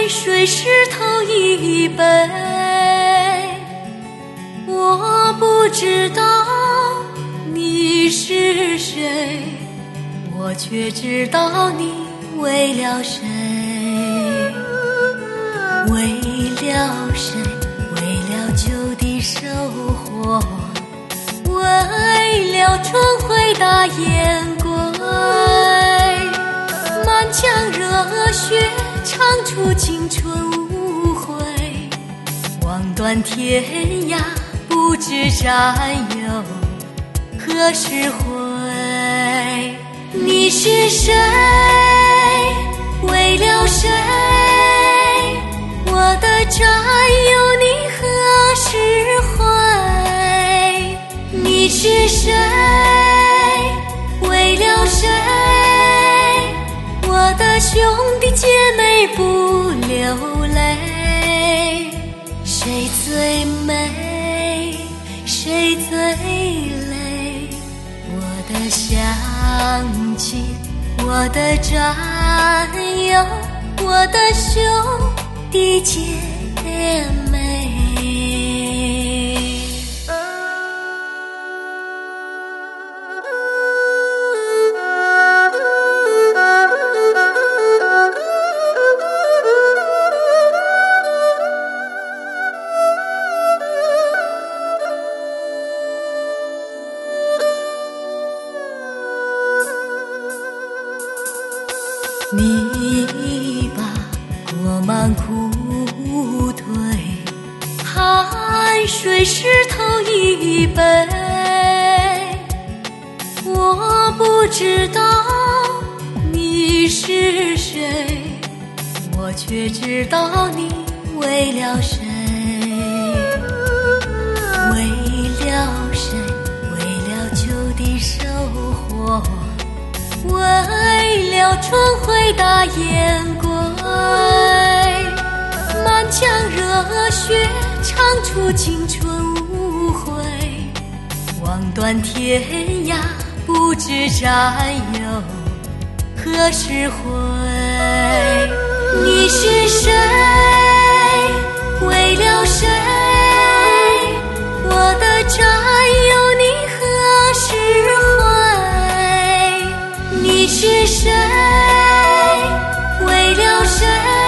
水石头一杯，我不知道你是谁，我却知道你为了谁，为了谁，为了旧的收获，为了春回大雁归，满腔热血唱出青春无悔，望断天涯不知战友何时回。你是谁？为了谁？我的战友你何时回？你是谁？为了谁？我的兄弟姐妹不流泪，谁最美？谁最累？我的乡亲，我的战友，我的兄弟姐妹。你把过满苦腿，汗水石头一杯，我不知道你是谁，我却知道你为了谁，为了谁，为了旧的收获，为了春回大雁归，满腔热血唱出青春无悔，望断天涯不知战友何时回。你是谁？为了谁？我的战友你何时回？你是谁？为了谁？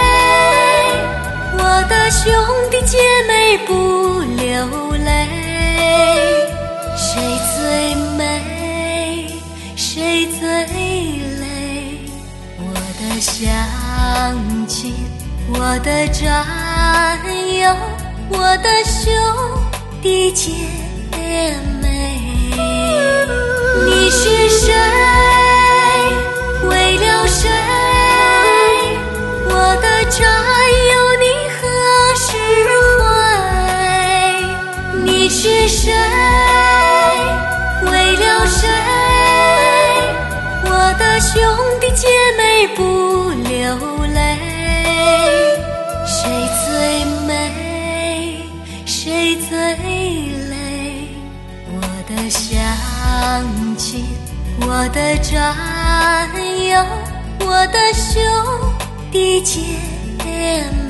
我的兄弟姐妹不流泪，谁最美？谁最累？我的乡亲，我的战友，我的兄弟姐妹。你是谁？为了谁？我的战友你何时回？你是谁？为了谁？我的兄弟姐妹不流泪，谁最美？谁最累？我的乡亲，我的战友，我的兄弟姐妹。